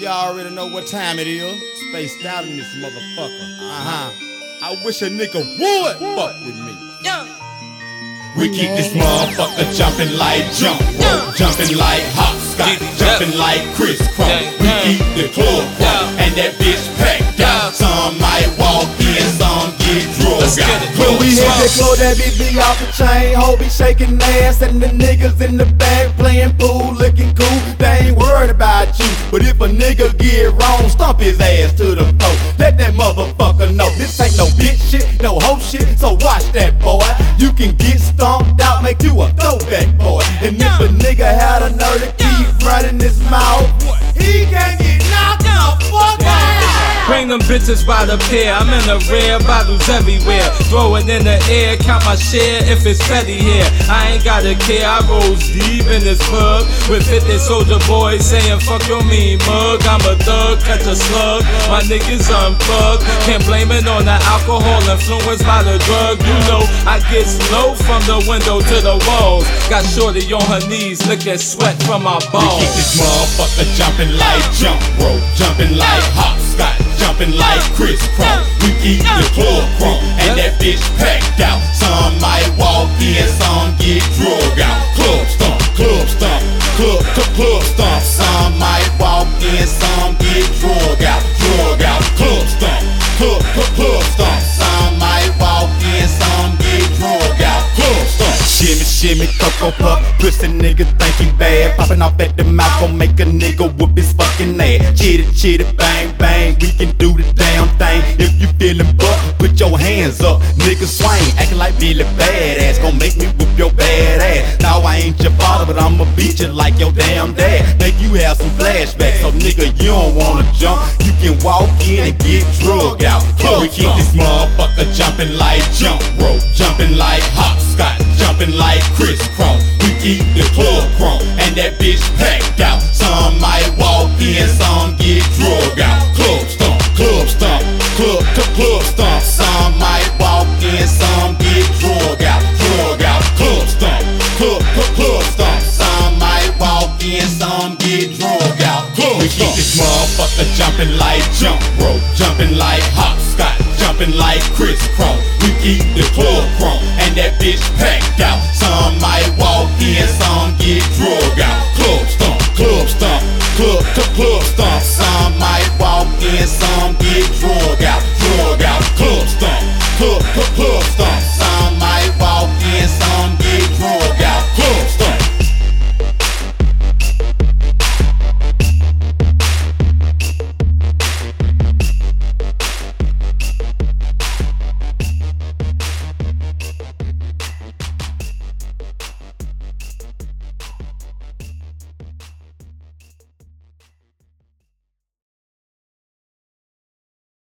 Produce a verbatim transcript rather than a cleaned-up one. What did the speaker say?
y'all already know what time it is. Spaced out in this motherfucker. Uh-huh. I wish a nigga would fuck with me. Yeah. We keep this motherfucker jumping like jump rope, jumping like hopscotch, jumping like crisscross. We keep the club crunk, and that bitch packed out. Some might walk in, some get drugged out. When we hit the club, that bitch be off the chain, ho be shaking ass, and the niggas in the back playing pool, looking cool. They ain't worried about you, but if a nigga get wrong, stomp his ass to the floor. Let that motherfucker know this ain't no bitch shit, no hoe shit. So watch that, boy. You can get stomped out, make you a throwback boy. And if a nigga had a nerve to keep running his mouth, he can get knocked the fuck out. Bring them bitches by the pair. I'm in the rare bottles everywhere. Throw it in the air, count my share if it's petty here. I ain't gotta care, I rolls deep in this pub with fifty soldier boys saying fuck your mean mug. I'm a thug, catch a slug, my niggas unplugged. Can't blame it on the alcohol influenced by the drug. You know I get slow from the window to the walls. Got shorty on her knees, look at sweat from my balls. We keep this motherfucker jumping like jump rope, jumping like hopscotch, jumping like crisscross. We keep the club crunk, and that bitch packed out. Some might walk in, some get drugged out. Club stomp, club stomp, club to club stomp. Some might walk in, some get drugged out, drug out. Club stomp, club to club stomp. Some might walk in, some get drugged out. Club stomp. Shimmy, shimmy, cocoa puff, pussy nigga think he bad. Popping off at the mouth gon' make a nigga whoop his fucking ass. Chitty, chitty, bang, bang, we can do the damn thing. If you feelin' buck, put your hands up, nigga swing. Acting like Billy Badass, gon' make me whoop your bad ass. Now I ain't your father, but I'ma beat you like your damn dad. Make you have some flashbacks, so nigga you don't wanna jump. You can walk in and get drugged out. We keep this motherfucker jumping like jump rope, jumping like hopscotch, jumping like crisscross. We keep the club crunk, and that bitch packed out. Some might walk in, some get drugged out. Club stomp, club stomp, club to club stomp. Some might walk in, some get drugged out, drug out. Club stomp, club to club stomp. Some might walk in, some get drugged out. Club we keep this motherfucker jumping like jump rope, jumping like hopscotch, jumping like crisscross. We keep the club